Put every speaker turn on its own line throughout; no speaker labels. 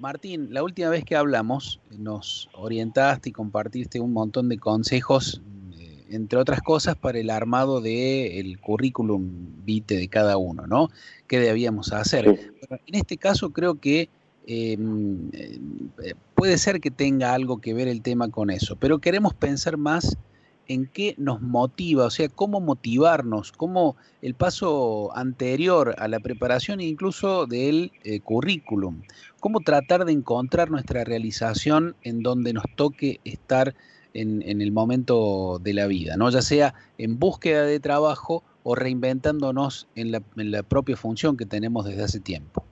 Martín, la última vez que hablamos nos orientaste y compartiste un montón de consejos, entre otras cosas, para el armado del currículum vitae de cada uno, ¿no? ¿Qué debíamos hacer?
Sí,
Pero en este caso creo que puede ser que tenga algo que ver el tema con eso, pero queremos pensar más en qué nos motiva, o sea, cómo motivarnos, cómo el paso anterior a la preparación incluso del currículum, cómo tratar de encontrar nuestra realización en donde nos toque estar en el momento de la vida, ¿no? Ya sea en búsqueda de trabajo o reinventándonos en la propia función que tenemos desde hace tiempo.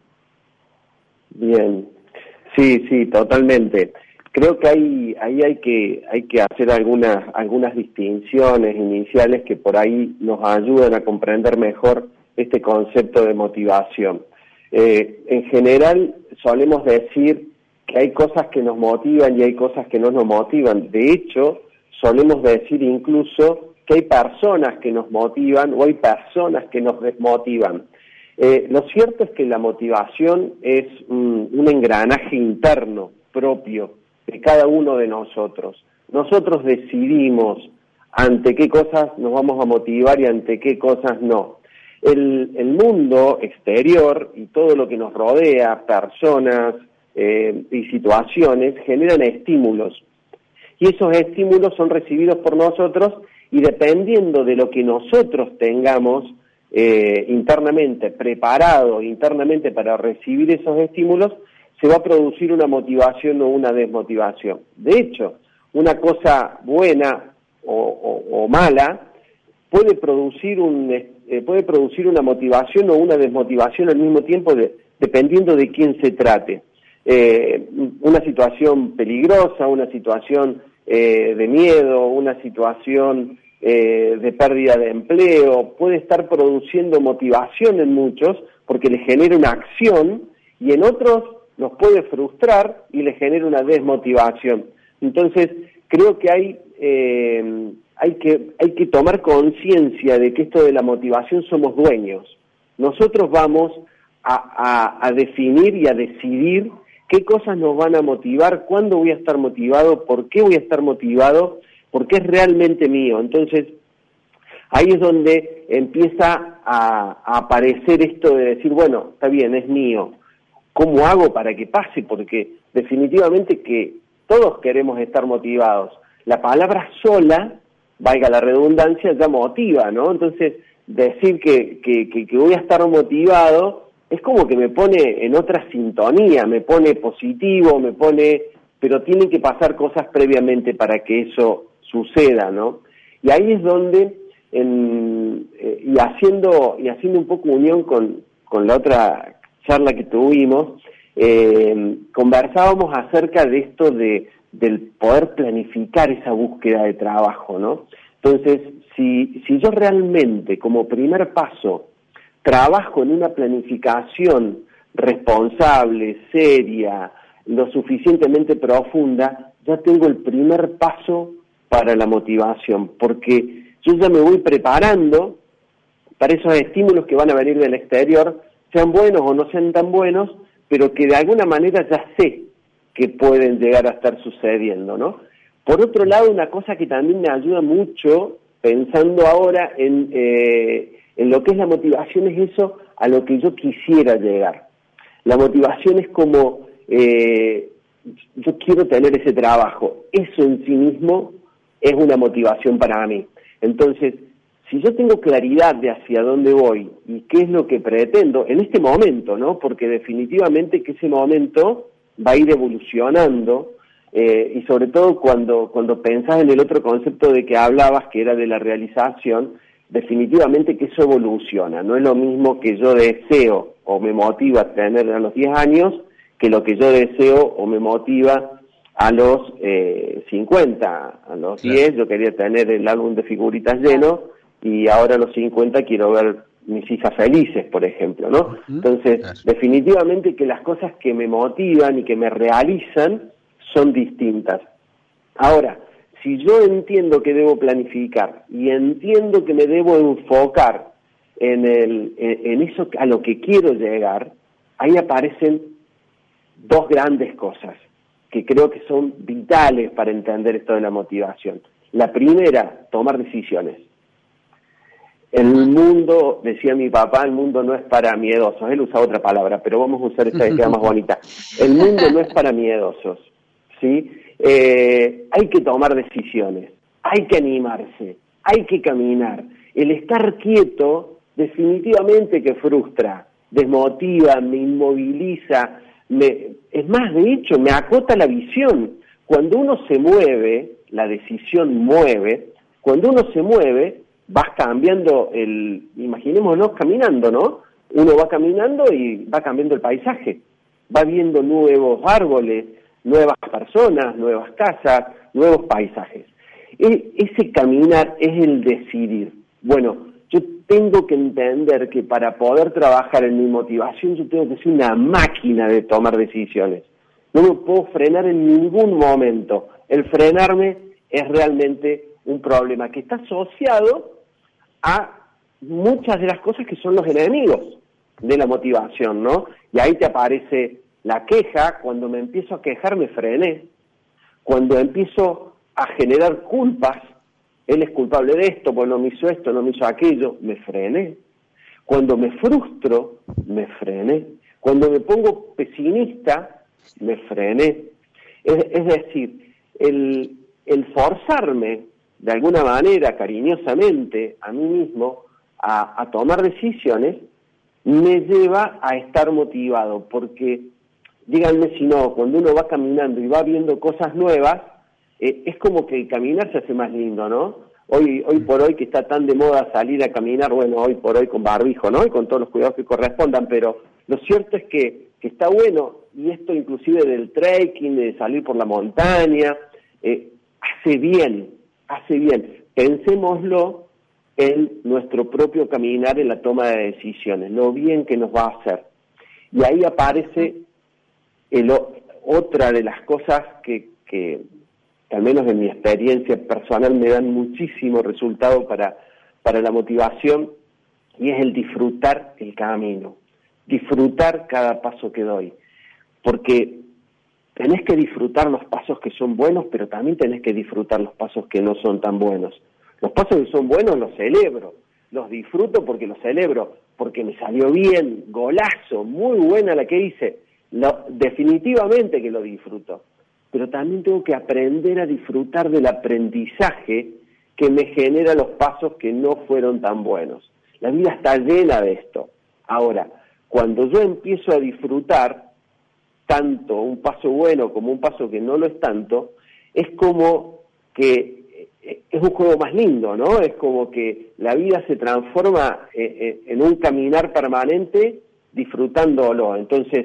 bien. Sí, sí, totalmente. Creo que ahí hay que hacer algunas distinciones iniciales que por ahí nos ayudan a comprender mejor este concepto de motivación. En general solemos decir que hay cosas que nos motivan y hay cosas que no nos motivan. De hecho, solemos decir incluso que hay personas que nos motivan o hay personas que nos desmotivan. Lo cierto es que la motivación es un engranaje interno propio de cada uno de nosotros. Nosotros decidimos ante qué cosas nos vamos a motivar y ante qué cosas no. El mundo exterior y todo lo que nos rodea, personas y situaciones, generan estímulos. Y esos estímulos son recibidos por nosotros y dependiendo de lo que nosotros tengamos internamente, preparado internamente para recibir esos estímulos, se va a producir una motivación o una desmotivación. De hecho, una cosa buena o mala puede producir una motivación o una desmotivación al mismo tiempo, dependiendo de quién se trate. Una situación peligrosa, una situación de miedo, una situación de pérdida de empleo, puede estar produciendo motivación en muchos porque les genera una acción y en otros los puede frustrar y les genera una desmotivación. Entonces, creo que hay que tomar conciencia de que esto de la motivación somos dueños. Nosotros vamos a definir y a decidir qué cosas nos van a motivar, cuándo voy a estar motivado, por qué voy a estar motivado, porque es realmente mío. Entonces, ahí es donde empieza a aparecer esto de decir, bueno, está bien, es mío. ¿Cómo hago para que pase? Porque definitivamente que todos queremos estar motivados. La palabra sola, valga la redundancia, ya motiva, ¿no? Entonces, decir que voy a estar motivado es como que me pone en otra sintonía, me pone positivo, pero tienen que pasar cosas previamente para que eso suceda, ¿no? Y ahí es donde, y haciendo un poco unión con la otra charla que tuvimos, conversábamos acerca de esto del poder planificar esa búsqueda de trabajo, ¿no? Entonces, si yo realmente, como primer paso, trabajo en una planificación responsable, seria, lo suficientemente profunda, ya tengo el primer paso para la motivación, porque yo ya me voy preparando para esos estímulos que van a venir del exterior, sean buenos o no sean tan buenos, pero que de alguna manera ya sé que pueden llegar a estar sucediendo, ¿no? Por otro lado, una cosa que también me ayuda mucho, pensando ahora en lo que es la motivación, es eso a lo que yo quisiera llegar. La motivación es como, yo quiero tener ese trabajo. Eso en sí mismo es una motivación para mí. Entonces, si yo tengo claridad de hacia dónde voy y qué es lo que pretendo en este momento, ¿no? Porque definitivamente que ese momento va a ir evolucionando, y sobre todo cuando pensás en el otro concepto de que hablabas, que era de la realización, definitivamente que eso evoluciona. No es lo mismo que yo deseo o me motiva a tener a los 10 años que lo que yo deseo o me motiva a los 50. A los 10 yo quería tener el álbum de figuritas lleno y ahora a los 50 quiero ver mis hijas felices, por ejemplo, ¿no? Entonces, definitivamente que las cosas que me motivan y que me realizan son distintas. Ahora, si yo entiendo que debo planificar y entiendo que me debo enfocar en eso a lo que quiero llegar, ahí aparecen dos grandes cosas que creo que son vitales para entender esto de la motivación. La primera, tomar decisiones. El mundo, decía mi papá, el mundo no es para miedosos. Él usa otra palabra, pero vamos a usar esta que queda más bonita. El mundo no es para miedosos, ¿sí? Hay que tomar decisiones, hay que animarse, hay que caminar. El estar quieto definitivamente que frustra, desmotiva, me inmoviliza, es más, de hecho, me acota la visión. Cuando uno se mueve, la decisión mueve, cuando uno se mueve, vas cambiando imaginémonos caminando, ¿no? Uno va caminando y va cambiando el paisaje, va viendo nuevos árboles, nuevas personas, nuevas casas, nuevos paisajes. Ese caminar es el decidir. Bueno, yo tengo que entender que para poder trabajar en mi motivación yo tengo que ser una máquina de tomar decisiones. No me puedo frenar en ningún momento. El frenarme es realmente un problema que está asociado a muchas de las cosas que son los enemigos de la motivación, ¿no? Y ahí te aparece la queja. Cuando me empiezo a quejar me frené. Cuando empiezo a generar culpas, él es culpable de esto, pues no me hizo esto, no me hizo aquello, me frené. Cuando me frustro, me frené. Cuando me pongo pesimista, me frené. Es decir, el forzarme de alguna manera, cariñosamente, a mí mismo, a tomar decisiones, me lleva a estar motivado, porque, díganme si no, cuando uno va caminando y va viendo cosas nuevas, es como que el caminar se hace más lindo, ¿no? Hoy por hoy que está tan de moda salir a caminar, bueno, hoy por hoy con barbijo, ¿no? Y con todos los cuidados que correspondan, pero lo cierto es que está bueno, y esto inclusive del trekking, de salir por la montaña, hace bien. Pensémoslo en nuestro propio caminar, en la toma de decisiones, lo bien que nos va a hacer. Y ahí aparece otra de las cosas que al menos en mi experiencia personal me dan muchísimo resultado para la motivación, y es el disfrutar el camino, disfrutar cada paso que doy, porque tenés que disfrutar los pasos que son buenos, pero también tenés que disfrutar los pasos que no son tan buenos. Los pasos que son buenos los celebro, los disfruto porque los celebro, porque me salió bien, golazo, muy buena la que hice, definitivamente que lo disfruto. Pero también tengo que aprender a disfrutar del aprendizaje que me genera los pasos que no fueron tan buenos. La vida está llena de esto. Ahora, cuando yo empiezo a disfrutar tanto un paso bueno como un paso que no lo es tanto, es como que es un juego más lindo, ¿no? Es como que la vida se transforma en un caminar permanente disfrutándolo. Entonces,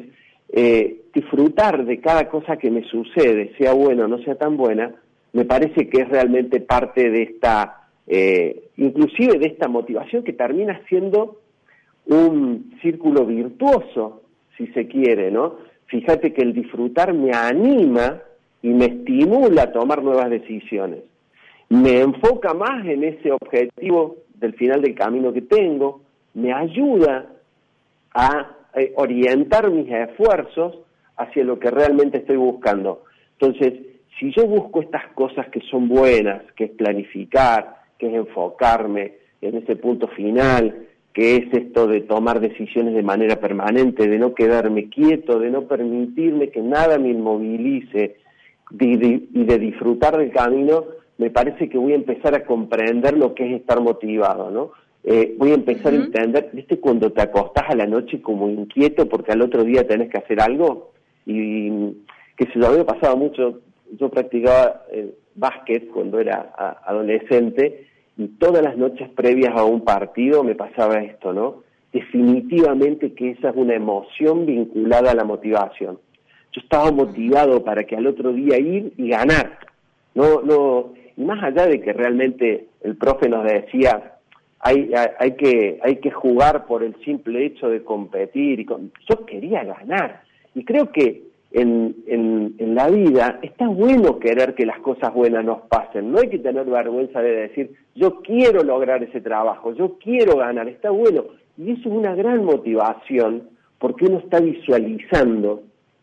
disfrutar de cada cosa que me sucede, sea buena o no sea tan buena, me parece que es realmente parte de esta, inclusive de esta motivación que termina siendo un círculo virtuoso, si se quiere, ¿no? Fíjate que el disfrutar me anima y me estimula a tomar nuevas decisiones. Me enfoca más en ese objetivo del final del camino que tengo, me ayuda a orientar mis esfuerzos hacia lo que realmente estoy buscando. Entonces, si yo busco estas cosas que son buenas, que es planificar, que es enfocarme en ese punto final, que es esto de tomar decisiones de manera permanente, de no quedarme quieto, de no permitirme que nada me inmovilice, y de disfrutar del camino, me parece que voy a empezar a comprender lo que es estar motivado, ¿no? Voy a empezar a entender, ¿viste? Cuando te acostás a la noche como inquieto porque al otro día tenés que hacer algo, y que se lo había pasado mucho. Yo practicaba básquet cuando era adolescente, y todas las noches previas a un partido me pasaba esto, ¿no? Definitivamente que esa es una emoción vinculada a la motivación. Yo estaba motivado para que al otro día ir y ganar. Y más allá de que realmente el profe nos decía, hay que jugar por el simple hecho de competir, yo quería ganar. Y creo que en la vida está bueno querer que las cosas buenas nos pasen. No hay que tener vergüenza de decir, yo quiero lograr ese trabajo, yo quiero ganar, está bueno. Y eso es una gran motivación, porque uno está visualizando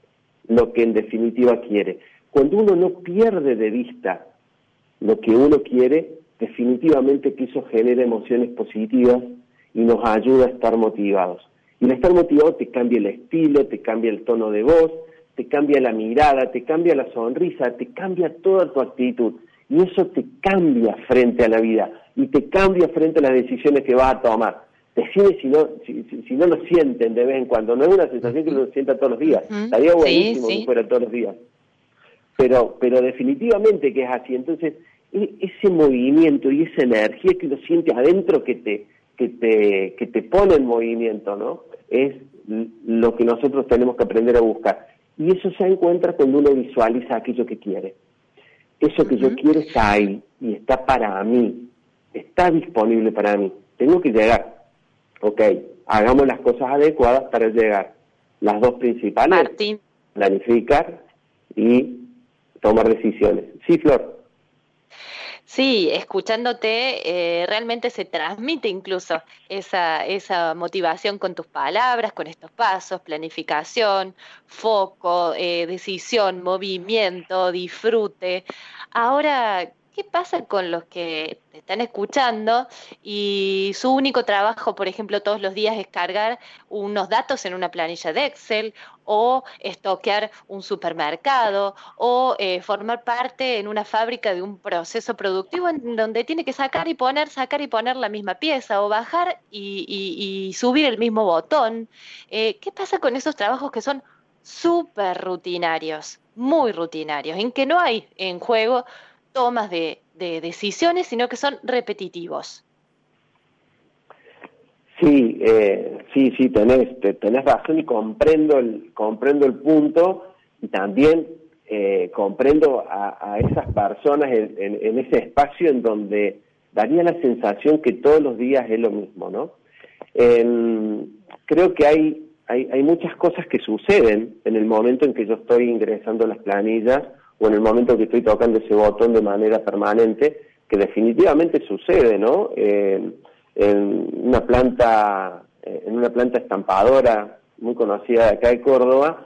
lo que en definitiva quiere. Cuando uno no pierde de vista lo que uno quiere, definitivamente que eso genera emociones positivas y nos ayuda a estar motivados. Y el estar motivado te cambia el estilo, te cambia el tono de voz, te cambia la mirada, te cambia la sonrisa, te cambia toda tu actitud. Y eso te cambia frente a la vida y te cambia frente a las decisiones que vas a tomar. Decime si no lo sienten de vez en cuando. No es una sensación que lo sienta todos los días. Estaría buenísimo que fuera todos los días. Pero definitivamente que es así. Entonces, ese movimiento y esa energía que lo sientes adentro que te pone en movimiento, ¿no? Es lo que nosotros tenemos que aprender a buscar. Y eso se encuentra cuando uno visualiza aquello que quiere. Eso que yo quiero está ahí y está para mí. Está disponible para mí. Tengo que llegar. Ok, hagamos las cosas adecuadas para llegar. Las dos principales,
Martín.
Planificar y tomar decisiones. Sí, Flor.
Sí, escuchándote realmente se transmite incluso esa motivación con tus palabras, con estos pasos, planificación, foco, decisión, movimiento, disfrute. Ahora, ¿qué pasa con los que te están escuchando y su único trabajo, por ejemplo, todos los días es cargar unos datos en una planilla de Excel o estoquear un supermercado o formar parte en una fábrica de un proceso productivo en donde tiene que sacar y poner la misma pieza o bajar y subir el mismo botón? ¿Qué pasa con esos trabajos que son súper rutinarios, muy rutinarios, en que no hay en juego tomas de decisiones, sino que son repetitivos?
Sí, tenés razón y comprendo el punto y también comprendo a esas personas en ese espacio en donde daría la sensación que todos los días es lo mismo, ¿no? Creo que hay muchas cosas que suceden en el momento en que yo estoy ingresando las planillas o en el momento que estoy tocando ese botón de manera permanente, que definitivamente sucede, ¿no? En una planta estampadora muy conocida de acá de Córdoba,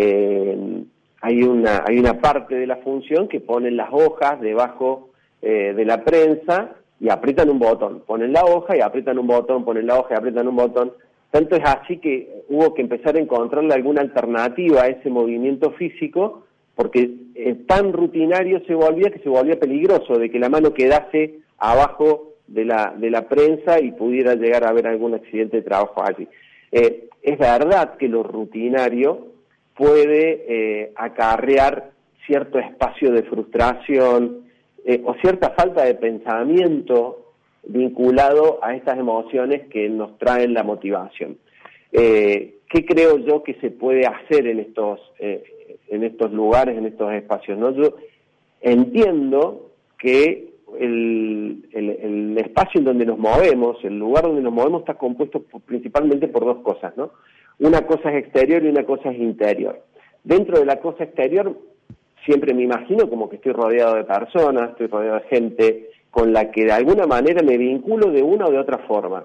hay una parte de la función que ponen las hojas debajo de la prensa y aprietan un botón, ponen la hoja y aprietan un botón, ponen la hoja y aprietan un botón. Tanto es así que hubo que empezar a encontrarle alguna alternativa a ese movimiento físico, porque tan rutinario se volvía peligroso de que la mano quedase abajo de la prensa y pudiera llegar a haber algún accidente de trabajo allí. Es verdad que lo rutinario puede acarrear cierto espacio de frustración o cierta falta de pensamiento vinculado a estas emociones que nos traen la motivación. ¿Qué creo yo que se puede hacer en estos lugares, en estos espacios, ¿no? Yo entiendo que el espacio en donde nos movemos, el lugar donde nos movemos está compuesto principalmente por dos cosas, ¿no? Una cosa es exterior y una cosa es interior. Dentro de la cosa exterior siempre me imagino como que estoy rodeado de personas, estoy rodeado de gente con la que de alguna manera me vinculo de una o de otra forma.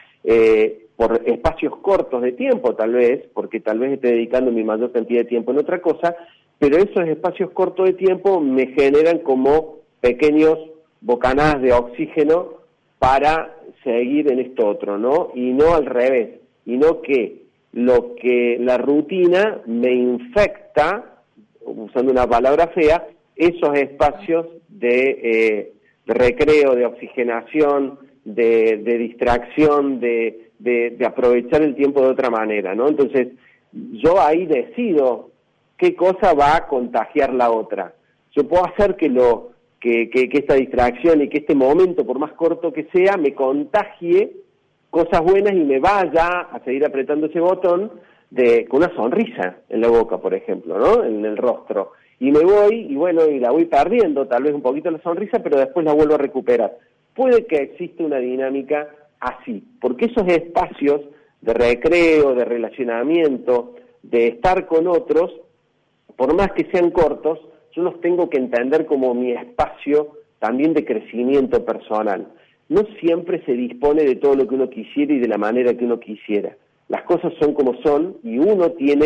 Por espacios cortos de tiempo tal vez, porque tal vez esté dedicando mi mayor cantidad de tiempo en otra cosa, pero esos espacios cortos de tiempo me generan como pequeños bocanadas de oxígeno para seguir en esto otro, ¿no? Y no al revés, y no que la rutina me infecta, usando una palabra fea, esos espacios de recreo, de oxigenación, de distracción, de aprovechar el tiempo de otra manera, ¿no? Entonces, yo ahí decido qué cosa va a contagiar la otra. Yo puedo hacer que esta distracción y que este momento, por más corto que sea, me contagie cosas buenas y me vaya a seguir apretando ese botón con una sonrisa en la boca, por ejemplo, ¿no? En el rostro. Y me voy, y la voy perdiendo, tal vez un poquito la sonrisa, pero después la vuelvo a recuperar. Puede que exista una dinámica así, porque esos espacios de recreo, de relacionamiento, de estar con otros, por más que sean cortos, yo los tengo que entender como mi espacio también de crecimiento personal. No siempre se dispone de todo lo que uno quisiera y de la manera que uno quisiera. Las cosas son como son y uno tiene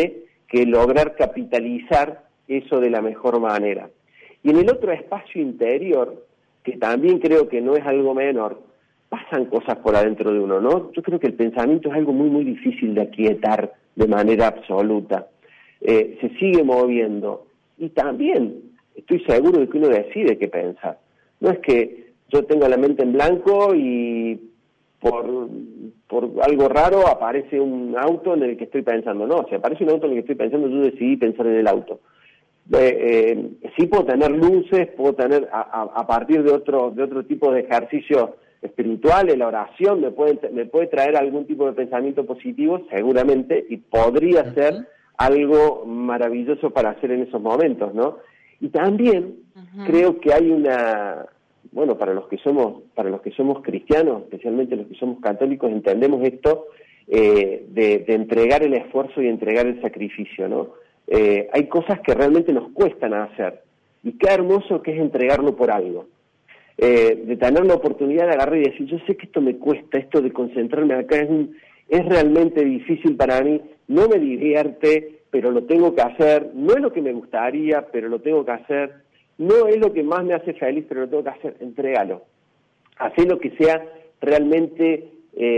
que lograr capitalizar eso de la mejor manera. Y en el otro espacio interior, que también creo que no es algo menor, pasan cosas por adentro de uno, ¿no? Yo creo que el pensamiento es algo muy, muy difícil de aquietar de manera absoluta. Se sigue moviendo. Y también estoy seguro de que uno decide qué pensar. No es que yo tenga la mente en blanco y por algo raro aparece un auto en el que estoy pensando. No, si aparece un auto en el que estoy pensando, yo decidí pensar en el auto. Sí puedo tener luces, puedo tener a partir de otro tipo de ejercicio espiritual, la oración me puede traer algún tipo de pensamiento positivo, seguramente, y podría ser algo maravilloso para hacer en esos momentos, ¿no? Y también creo que hay bueno, para los que somos cristianos, especialmente los que somos católicos, entendemos esto de entregar el esfuerzo y entregar el sacrificio, ¿no? Hay cosas que realmente nos cuestan hacer, y qué hermoso que es entregarlo por algo. De tener la oportunidad de agarrar y decir, yo sé que esto me cuesta, esto de concentrarme acá es realmente difícil para mí, no me divierte, pero lo tengo que hacer, no es lo que me gustaría, pero lo tengo que hacer, no es lo que más me hace feliz, pero lo tengo que hacer, entrégalo. Hacer lo que sea realmente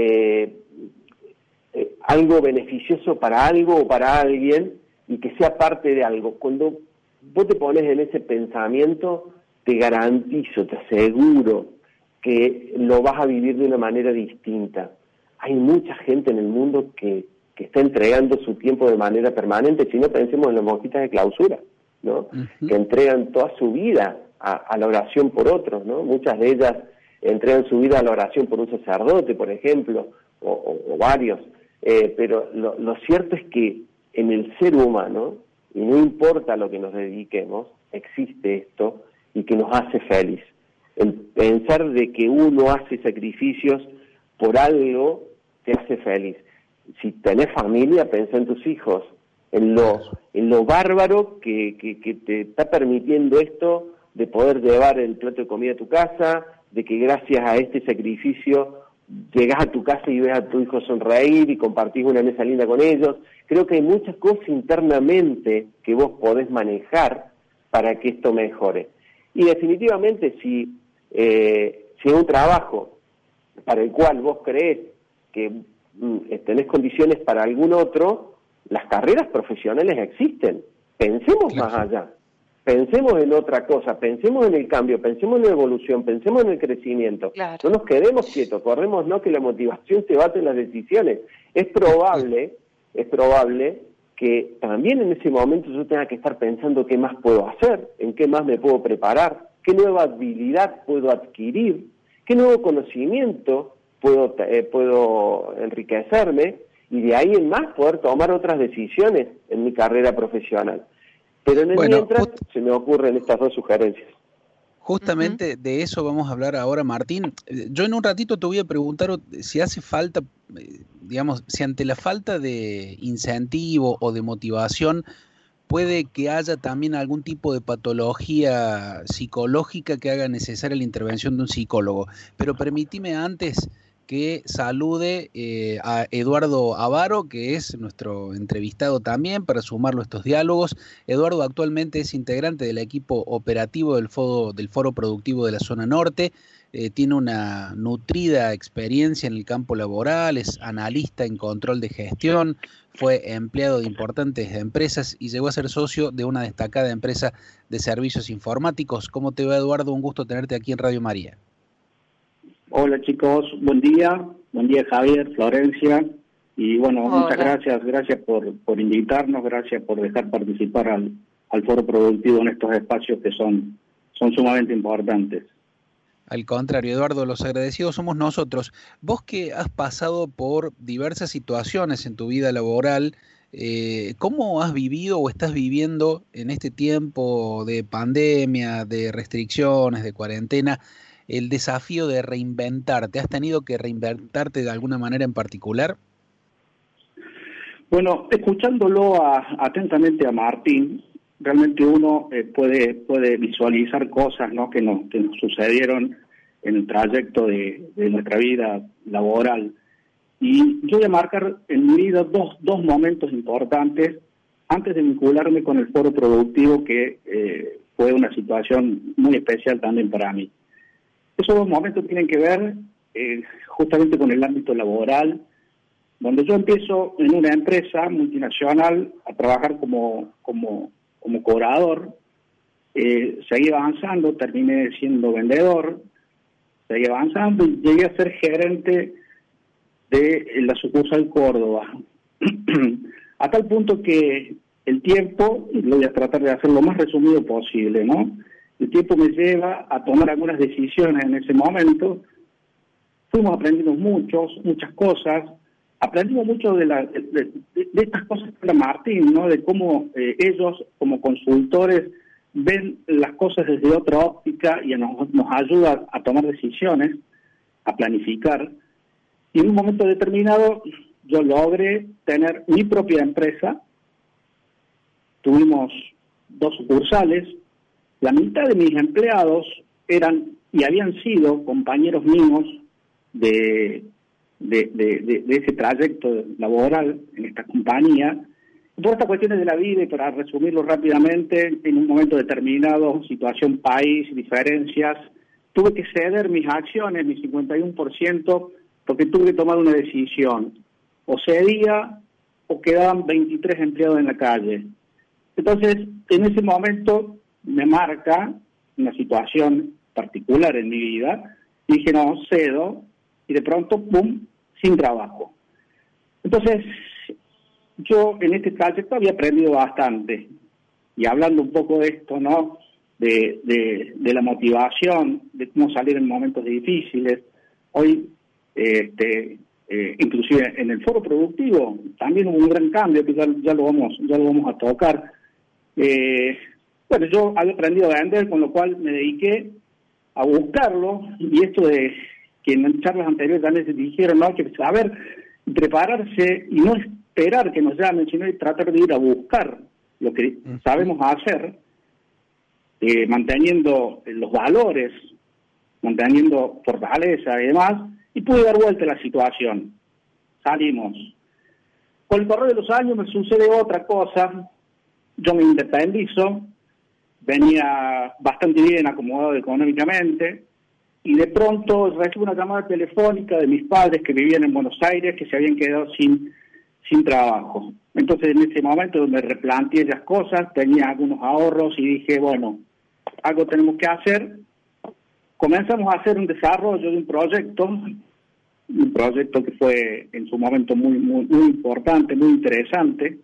algo beneficioso para algo o para alguien, y que sea parte de algo. Cuando vos te pones en ese pensamiento, te garantizo, te aseguro que lo vas a vivir de una manera distinta. Hay mucha gente en el mundo que está entregando su tiempo de manera permanente. Si no, pensemos en las monjitas de clausura, ¿no? Que entregan toda su vida a la oración por otros, ¿no? Muchas de ellas entregan su vida a la oración por un sacerdote, por ejemplo, o varios. Pero lo cierto es que en el ser humano, y no importa a lo que nos dediquemos, existe esto y que nos hace feliz. El pensar de que uno hace sacrificios por algo te hace feliz. Si tenés familia, pensá en tus hijos, en lo bárbaro que te está permitiendo esto de poder llevar el plato de comida a tu casa, de que gracias a este sacrificio llegás a tu casa y ves a tu hijo sonreír y compartís una mesa linda con ellos. Creo que hay muchas cosas internamente que vos podés manejar para que esto mejore. Y definitivamente si es un trabajo para el cual vos creés que tenés condiciones para algún otro, las carreras profesionales existen. Pensemos más allá. Pensemos en otra cosa, pensemos en el cambio, pensemos en la evolución, pensemos en el crecimiento.
Claro.
No nos quedemos quietos, corremos, no que la motivación se bate en las decisiones. Es probable que también en ese momento yo tenga que estar pensando qué más puedo hacer, en qué más me puedo preparar, qué nueva habilidad puedo adquirir, qué nuevo conocimiento puedo enriquecerme, y de ahí en más poder tomar otras decisiones en mi carrera profesional. Pero en el mientras se me ocurren estas dos sugerencias.
Justamente de eso vamos a hablar ahora, Martín. Yo en un ratito te voy a preguntar si hace falta, digamos, si ante la falta de incentivo o de motivación puede que haya también algún tipo de patología psicológica que haga necesaria la intervención de un psicólogo. Pero permíteme antes que salude a Eduardo Avaro, que es nuestro entrevistado también, para sumarlo a estos diálogos. Eduardo actualmente es integrante del equipo operativo del Foro Productivo de la Zona Norte, tiene una nutrida experiencia en el campo laboral, es analista en control de gestión, fue empleado de importantes empresas y llegó a ser socio de una destacada empresa de servicios informáticos. ¿Cómo te va, Eduardo? Un gusto tenerte aquí en Radio María.
Hola chicos, buen día Javier, Florencia, y bueno, muchas gracias por invitarnos, gracias por dejar participar al Foro Productivo en estos espacios que son sumamente importantes.
Al contrario, Eduardo, los agradecidos somos nosotros. Vos que has pasado por diversas situaciones en tu vida laboral, ¿cómo has vivido o estás viviendo en este tiempo de pandemia, de restricciones, de cuarentena, el desafío de reinventarte? ¿Has tenido que reinventarte de alguna manera en particular?
Bueno, escuchándolo atentamente a Martín, realmente uno puede visualizar cosas, ¿no?, que nos sucedieron en el trayecto de nuestra vida laboral. Y yo voy a marcar en mi vida dos momentos importantes antes de vincularme con el foro productivo, que fue una situación muy especial también para mí. Esos dos momentos tienen que ver justamente con el ámbito laboral, donde yo empiezo en una empresa multinacional a trabajar como cobrador, seguí avanzando, terminé siendo vendedor, seguí avanzando y llegué a ser gerente de la sucursal Córdoba. A tal punto que el tiempo, y lo voy a tratar de hacer lo más resumido posible, ¿no? El tiempo me lleva a tomar algunas decisiones en ese momento. Fuimos aprendiendo muchas cosas. Aprendimos mucho de estas cosas de Martín, ¿no? De cómo ellos, como consultores, ven las cosas desde otra óptica y nos ayuda a tomar decisiones, a planificar. Y en un momento determinado yo logré tener mi propia empresa. Tuvimos 2 sucursales. La mitad de mis empleados eran y habían sido compañeros míos de ese trayecto laboral en esta compañía. Por estas cuestiones de la vida, y para resumirlo rápidamente, en un momento determinado, situación país, diferencias, tuve que ceder mis acciones, mi 51%, porque tuve que tomar una decisión. O cedía o quedaban 23 empleados en la calle. Entonces, en ese momento me marca una situación particular en mi vida. Dije, no, cedo, y de pronto, ¡pum!, sin trabajo. Entonces, yo en este trayecto había aprendido bastante. Y hablando un poco de esto, ¿no?, de la motivación, de cómo salir en momentos difíciles. Hoy, inclusive en el foro productivo, también hubo un gran cambio que ya lo vamos a tocar. Bueno, yo había aprendido a vender, con lo cual me dediqué a buscarlo, y esto de que en charlas anteriores también se dijeron, ¿no?, que saber prepararse y no esperar que nos llamen, sino tratar de ir a buscar lo que sabemos hacer, manteniendo los valores, manteniendo fortaleza y demás, y pude dar vuelta a la situación. Salimos. Con el correr de los años me sucede otra cosa. Yo me independizo, venía bastante bien acomodado económicamente, y de pronto recibo una llamada telefónica de mis padres que vivían en Buenos Aires, que se habían quedado sin trabajo. Entonces en ese momento me replanteé las cosas, tenía algunos ahorros y dije, bueno, algo tenemos que hacer. Comenzamos a hacer un desarrollo de un proyecto que fue en su momento muy importante, muy interesante.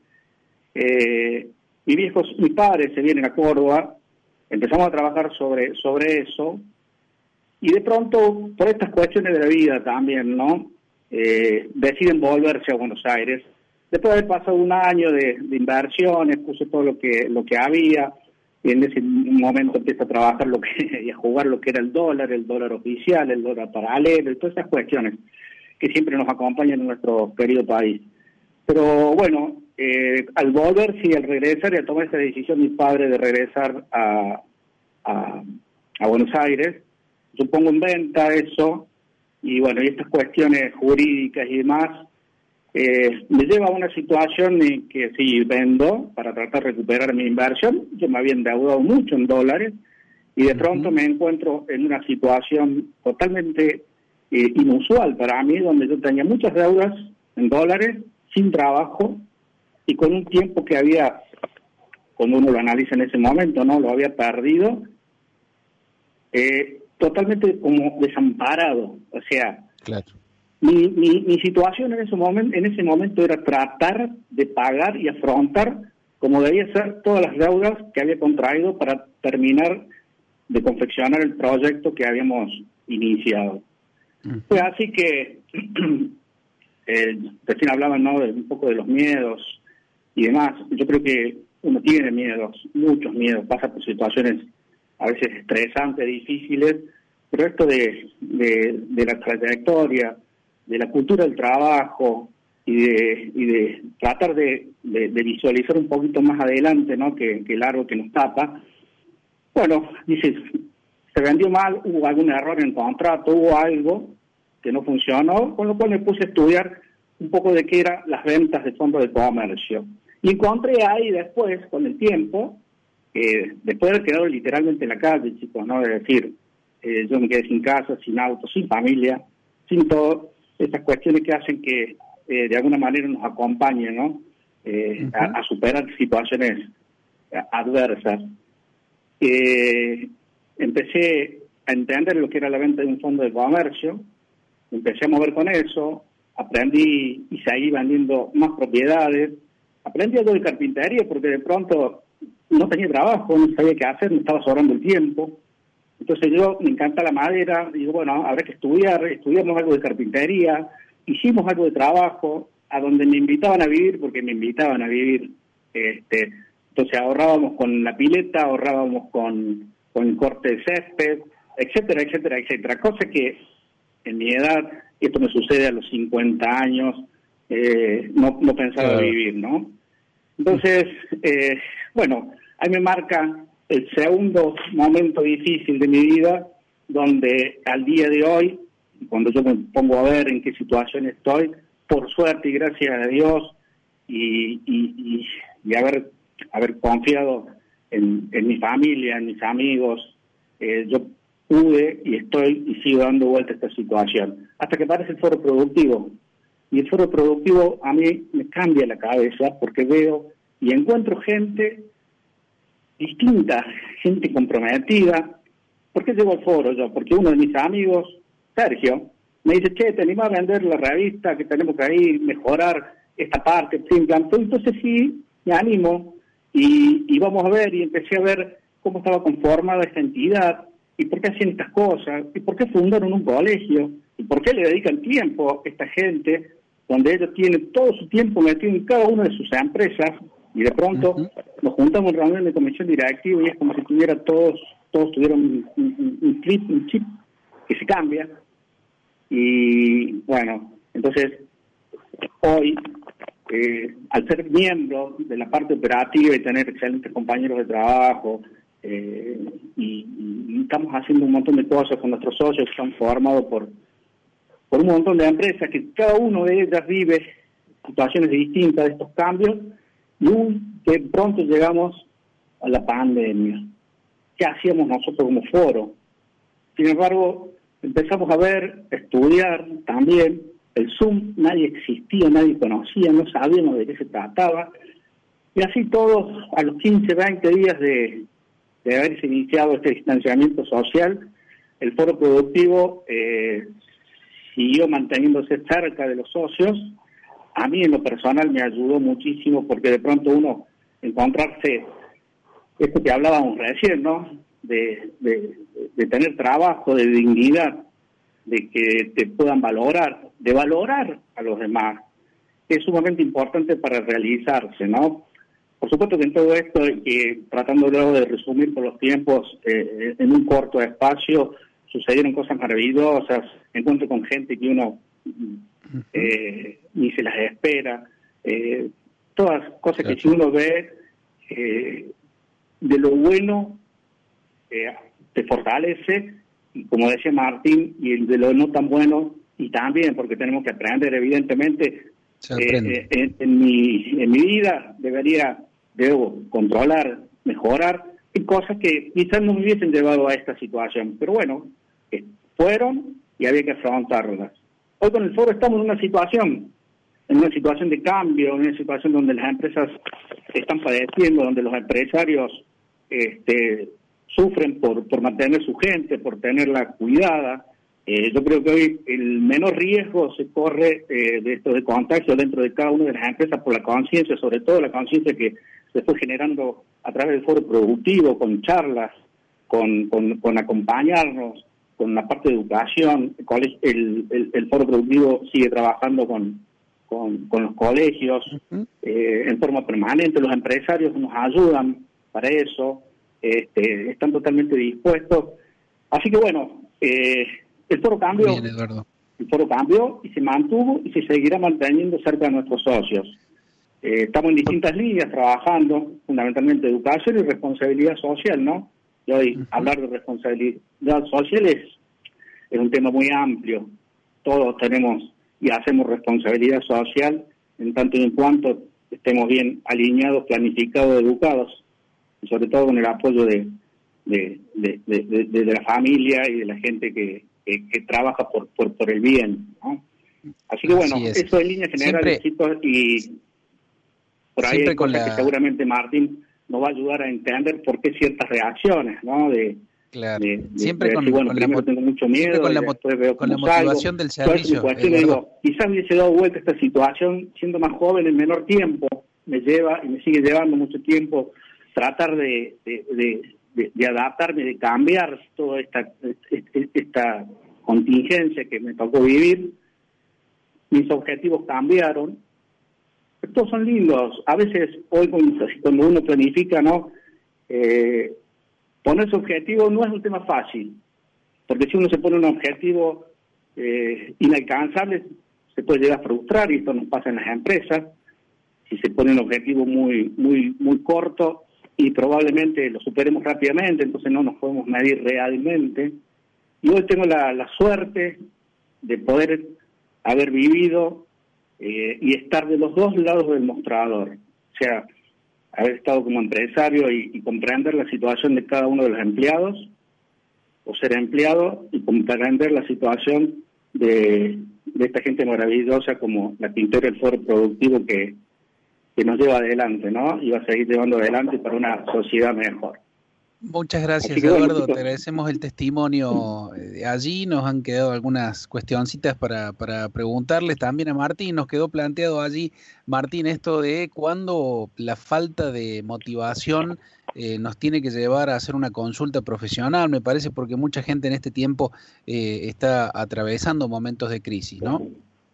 Mis padres se vienen a Córdoba, empezamos a trabajar sobre eso, y de pronto, por estas cuestiones de la vida también, ¿no?, deciden volverse a Buenos Aires. Después de haber pasado un año de inversiones, puse todo lo que había, y en ese momento empiezo a trabajar y a jugar lo que era el dólar oficial, el dólar paralelo, y todas esas cuestiones que siempre nos acompañan en nuestro querido país. Pero bueno, al volver, sí, al regresar y a tomar esa decisión mis padres de regresar a Buenos Aires, yo pongo en venta eso, y bueno, y estas cuestiones jurídicas y demás, me lleva a una situación en que si vendo para tratar de recuperar mi inversión, yo me había endeudado mucho en dólares, y de pronto me encuentro en una situación totalmente inusual para mí, donde yo tenía muchas deudas en dólares, sin trabajo, y con un tiempo que había, cuando uno lo analiza en ese momento, ¿no?, lo había perdido, totalmente como desamparado. O sea,
claro.
Mi situación en ese momento era tratar de pagar y afrontar como debía ser todas las deudas que había contraído para terminar de confeccionar el proyecto que habíamos iniciado. Fue así que recién hablaban, ¿no?, un poco de los miedos y demás. Yo creo que uno tiene miedos, muchos miedos, pasa por situaciones a veces estresantes, difíciles, pero esto de la trayectoria, de la cultura del trabajo y de tratar de visualizar un poquito más adelante, ¿no?, que el árbol que nos tapa. Bueno, dices, se vendió mal, hubo algún error en el contrato, hubo algo que no funcionó, con lo cual me puse a estudiar un poco de qué eran las ventas de fondos de comercio. Y encontré ahí después, con el tiempo, después de haber quedado literalmente en la calle, chicos, ¿no? Es decir, yo me quedé sin casa, sin auto, sin familia, sin todo, esas cuestiones que hacen que de alguna manera nos acompañen, ¿no? A superar situaciones adversas. Empecé a entender lo que era la venta de un fondo de comercio, empecé a mover con eso, aprendí y seguí vendiendo más propiedades, aprendí algo de carpintería porque de pronto no tenía trabajo, no sabía qué hacer, me estaba sobrando el tiempo. Entonces yo, me encanta la madera, digo, bueno, habrá que estudiar, estudiamos algo de carpintería, hicimos algo de trabajo, a donde me invitaban a vivir, porque me invitaban a vivir. Entonces ahorrábamos con la pileta, ahorrábamos con el corte de césped, etcétera, etcétera, etcétera. Cosa que en mi edad, y esto me sucede a los 50 años, no pensaba vivir, ¿no? Entonces, bueno, ahí me marca el segundo momento difícil de mi vida, donde al día de hoy, cuando yo me pongo a ver en qué situación estoy, por suerte y gracias a Dios, y haber confiado en mi familia, en mis amigos, yo pude y estoy y sigo dando vuelta a esta situación, hasta que aparece el foro productivo. Y el foro productivo a mí me cambia la cabeza porque veo y encuentro gente distinta, gente comprometida. ¿Por qué llego al foro yo? Porque uno de mis amigos, Sergio, me dice, che, te animás a vender la revista, que tenemos que ahí mejorar esta parte, entonces sí, me animo y vamos a ver, y empecé a ver cómo estaba conformada esta entidad, y por qué hacían estas cosas, y por qué fundaron un colegio, y por qué le dedican tiempo a esta gente, donde ellos tienen todo su tiempo metido en cada una de sus empresas, y de pronto nos juntamos en reunión de comisión directiva y es como si todos tuvieran un chip que se cambia. Y bueno, entonces hoy, al ser miembro de la parte operativa y tener excelentes compañeros de trabajo, y estamos haciendo un montón de cosas con nuestros socios que están formados por un montón de empresas que cada uno de ellas vive situaciones distintas de estos cambios, y de pronto llegamos a la pandemia. ¿Qué hacíamos nosotros como foro? Sin embargo, empezamos a ver, a estudiar también. El Zoom, nadie existía, nadie conocía, no sabíamos de qué se trataba. Y así todos, a los 15, 20 días de haberse iniciado este distanciamiento social, el foro productivo siguió manteniéndose cerca de los socios. A mí en lo personal me ayudó muchísimo porque de pronto uno encontrarse, esto que hablábamos recién, ¿no? De tener trabajo, de dignidad, de que te puedan valorar, de valorar a los demás, es sumamente importante para realizarse, ¿no? Por supuesto que en todo esto, tratando luego de resumir por los tiempos, en un corto espacio, sucedieron cosas maravillosas, encuentro con gente que uno ni se las espera, todas cosas que si uno ve de lo bueno te fortalece, y como decía Martín, y de lo no tan bueno, y también porque tenemos que aprender, evidentemente. En mi vida debo controlar, mejorar, y cosas que quizás no me hubiesen llevado a esta situación, pero bueno, fueron y había que afrontarlas. Hoy con el foro estamos en una situación de cambio, en una situación donde las empresas están padeciendo, donde los empresarios sufren por mantener su gente, por tenerla cuidada. Yo creo que hoy el menor riesgo se corre de esto de contagio dentro de cada una de las empresas por la conciencia, sobre todo la conciencia que se fue generando a través del foro productivo, con charlas, con acompañarnos, con la parte de educación. El foro productivo sigue trabajando con los colegios en forma permanente. Los empresarios nos ayudan para eso, están totalmente dispuestos. Así que bueno, el foro cambió.
Bien, Eduardo.
El foro cambió y se mantuvo y se seguirá manteniendo cerca de nuestros socios. Estamos en distintas líneas trabajando, fundamentalmente educación y responsabilidad social, ¿no? Y hoy hablar de responsabilidad social es un tema muy amplio. Todos tenemos y hacemos responsabilidad social en tanto y en cuanto estemos bien alineados, planificados, educados, y sobre todo con el apoyo de la familia y de la gente que trabaja por el bien, ¿no? Así que bueno, eso en líneas generales, chicos, y por ahí hay cosas que seguramente Martín nos va a ayudar a entender por qué ciertas reacciones, ¿no?
Siempre con
tengo mucho miedo,
con la motivación del servicio.
Digo, quizás me hubiese dado vuelta esta situación siendo más joven en menor tiempo, me lleva y me sigue llevando mucho tiempo tratar de adaptarme, de cambiar toda esta contingencia que me tocó vivir. Mis objetivos cambiaron. Todos son lindos. A veces, hoy cuando uno planifica, ¿no? Ponerse objetivo no es un tema fácil, porque si uno se pone un objetivo inalcanzable, se puede llegar a frustrar, y esto nos pasa en las empresas. Si se pone un objetivo muy corto y probablemente lo superemos rápidamente, entonces no nos podemos medir realmente. Y hoy tengo la suerte de poder haber vivido y estar de los dos lados del mostrador, o sea, haber estado como empresario y comprender la situación de cada uno de los empleados, o ser empleado y comprender la situación de esta gente maravillosa como la Quintero del Foro Productivo que nos lleva adelante, ¿no? Y va a seguir llevando adelante para una sociedad mejor.
Muchas gracias, Eduardo. Te agradecemos el testimonio de allí. Nos han quedado algunas cuestioncitas para preguntarles también a Martín. Nos quedó planteado allí, Martín, esto de cuándo la falta de motivación nos tiene que llevar a hacer una consulta profesional, me parece, porque mucha gente en este tiempo está atravesando momentos de crisis, ¿no?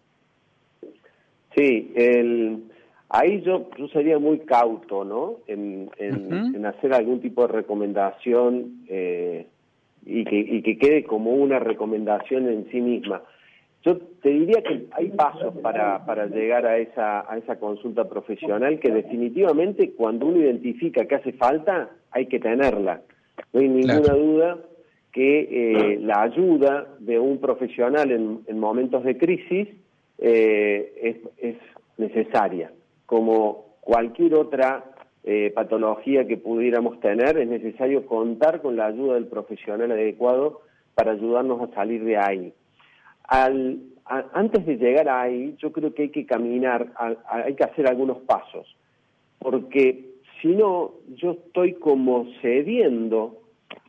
Sí, ahí yo sería muy cauto, ¿no? En hacer algún tipo de recomendación y que quede como una recomendación en sí misma. Yo te diría que hay pasos para llegar a esa consulta profesional que definitivamente cuando uno identifica que hace falta, hay que tenerla. No hay ninguna duda que la ayuda de un profesional en momentos de crisis es necesaria. Como cualquier otra patología que pudiéramos tener, es necesario contar con la ayuda del profesional adecuado para ayudarnos a salir de ahí. Antes de llegar ahí, yo creo que hay que caminar, hay que hacer algunos pasos, porque si no, yo estoy como cediendo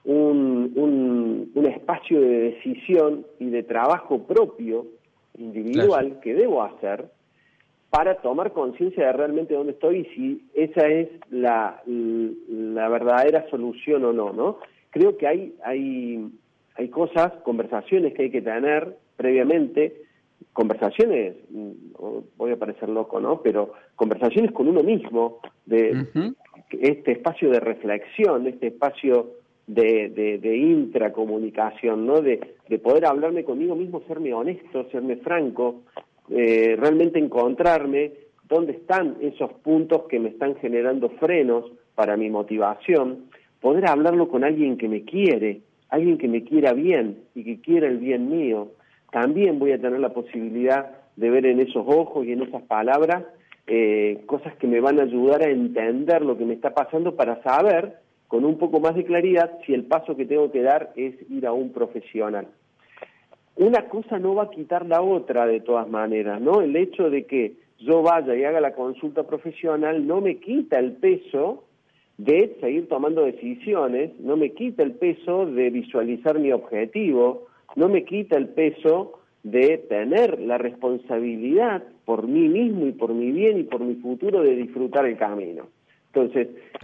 un espacio de decisión y de trabajo propio, individual, que debo hacer, para tomar conciencia de realmente dónde estoy y si esa es la verdadera solución o no, ¿no? Creo que hay cosas, conversaciones que hay que tener previamente, conversaciones, voy a parecer loco, ¿no? Pero conversaciones con uno mismo, de este espacio de reflexión, este espacio de intracomunicación, ¿no? De poder hablarme conmigo mismo, serme honesto, serme franco, realmente encontrarme dónde están esos puntos que me están generando frenos para mi motivación, poder hablarlo con alguien que me quiere, alguien que me quiera bien y que quiera el bien mío. También voy a tener la posibilidad de ver en esos ojos y en esas palabras cosas que me van a ayudar a entender lo que me está pasando para saber con un poco más de claridad si el paso que tengo que dar es ir a un profesional. Una cosa no va a quitar la otra de todas maneras, ¿no? El hecho de que yo vaya y haga la consulta profesional no me quita el peso de seguir tomando decisiones, no me quita el peso de visualizar mi objetivo, no me quita el peso de tener la responsabilidad por mí mismo y por mi bien y por mi futuro de disfrutar el camino. Entonces,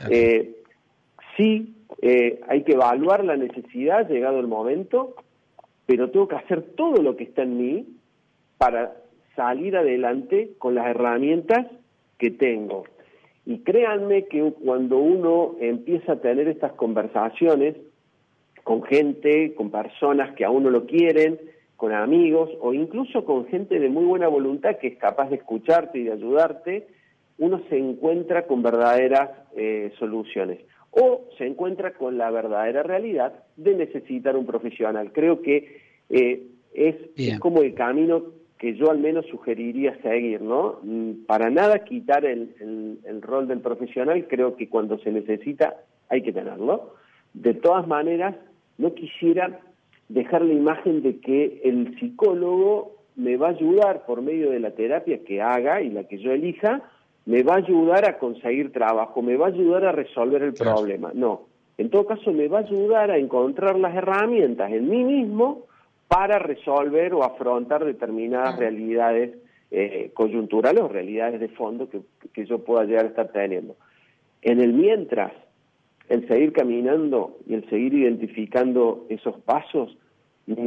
sí, hay que evaluar la necesidad llegado el momento, pero tengo que hacer todo lo que está en mí para salir adelante con las herramientas que tengo. Y créanme que cuando uno empieza a tener estas conversaciones con gente, con personas que a uno lo quieren, con amigos o incluso con gente de muy buena voluntad que es capaz de escucharte y de ayudarte, uno se encuentra con verdaderas soluciones. O se encuentra con la verdadera realidad de necesitar un profesional. Creo que es como el camino que yo al menos sugeriría seguir, ¿no? Para nada quitar el rol del profesional, creo que cuando se necesita hay que tenerlo. De todas maneras, no quisiera dejar la imagen de que el psicólogo me va a ayudar por medio de la terapia que haga y la que yo elija, me va a ayudar a conseguir trabajo, me va a ayudar a resolver el problema. No, en todo caso me va a ayudar a encontrar las herramientas en mí mismo para resolver o afrontar determinadas realidades coyunturales o realidades de fondo que yo pueda llegar a estar teniendo. En el mientras, el seguir caminando y el seguir identificando esos pasos, me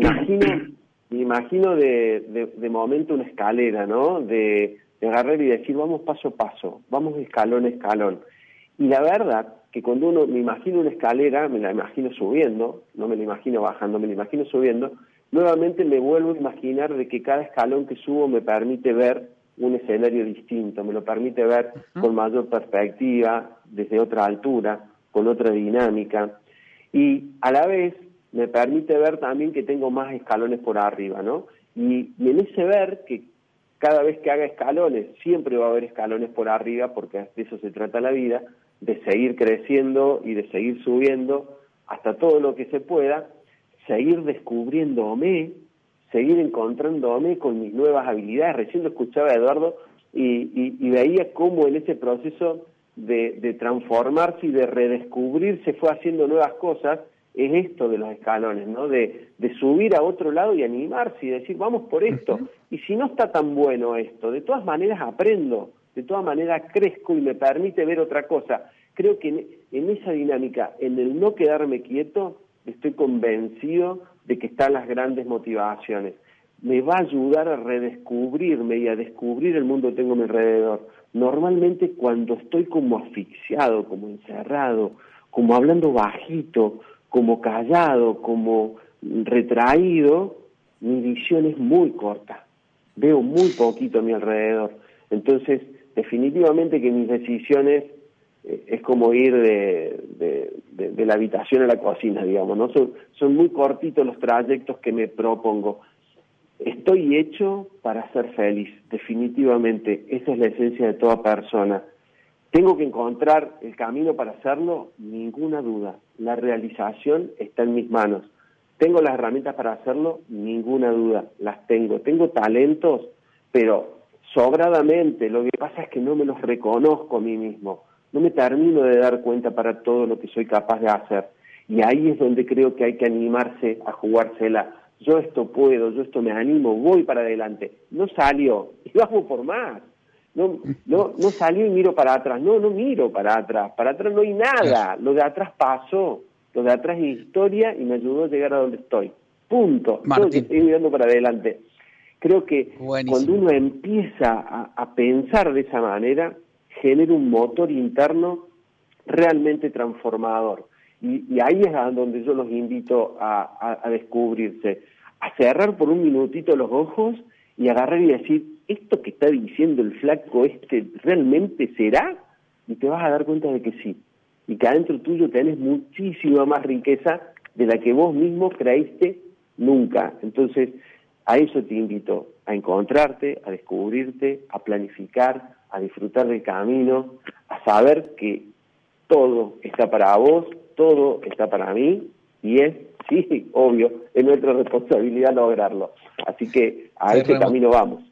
imagino de momento una escalera, ¿no? De agarrar y decir, vamos paso a paso, vamos escalón a escalón. Y la verdad que cuando uno me imagina una escalera, me la imagino subiendo, no me la imagino bajando, me la imagino subiendo, nuevamente me vuelvo a imaginar de que cada escalón que subo me permite ver un escenario distinto, me lo permite ver con mayor perspectiva, desde otra altura, con otra dinámica, y a la vez me permite ver también que tengo más escalones por arriba, ¿no? Y en ese ver que cada vez que haga escalones, siempre va a haber escalones por arriba, porque de eso se trata la vida, de seguir creciendo y de seguir subiendo hasta todo lo que se pueda, seguir descubriéndome, seguir encontrándome con mis nuevas habilidades. Recién lo escuchaba a Eduardo y veía cómo en ese proceso de transformarse y de redescubrirse fue haciendo nuevas cosas. Es esto de los escalones, ¿no? De subir a otro lado y animarse y decir, vamos por esto. Y si no está tan bueno esto, de todas maneras aprendo, de todas maneras crezco y me permite ver otra cosa. Creo que en esa dinámica, en el no quedarme quieto, estoy convencido de que están las grandes motivaciones. Me va a ayudar a redescubrirme y a descubrir el mundo que tengo a mi alrededor. Normalmente cuando estoy como asfixiado, como encerrado, como hablando bajito, como callado, como retraído, mi visión es muy corta. Veo muy poquito a mi alrededor. Entonces, definitivamente que mis decisiones es como ir de la habitación a la cocina, digamos, ¿no? Son muy cortitos los trayectos que me propongo. Estoy hecho para ser feliz, definitivamente. Esa es la esencia de toda persona. ¿Tengo que encontrar el camino para hacerlo? Ninguna duda. La realización está en mis manos. ¿Tengo las herramientas para hacerlo? Ninguna duda. Las tengo. ¿Tengo talentos? Pero sobradamente. Lo que pasa es que no me los reconozco a mí mismo. No me termino de dar cuenta para todo lo que soy capaz de hacer. Y ahí es donde creo que hay que animarse a jugársela. Yo esto puedo, yo esto me animo, voy para adelante. No salió. Y vamos por más. No salió y miro para atrás. No miro para atrás. Para atrás no hay nada. Lo de atrás pasó. Lo de atrás es historia y me ayudó a llegar a donde estoy. Punto. Yo estoy mirando para adelante. Creo que cuando uno empieza a pensar de esa manera, genera un motor interno realmente transformador. Y ahí es a donde yo los invito a descubrirse. A cerrar por un minutito los ojos y agarrar y decir, ¿esto que está diciendo el flaco realmente será? Y te vas a dar cuenta de que sí. Y que adentro tuyo tenés muchísima más riqueza de la que vos mismo creíste nunca. Entonces, a eso te invito, a encontrarte, a descubrirte, a planificar, a disfrutar del camino, a saber que todo está para vos, todo está para mí, y sí, obvio, es nuestra responsabilidad lograrlo. Así que a ese camino vamos.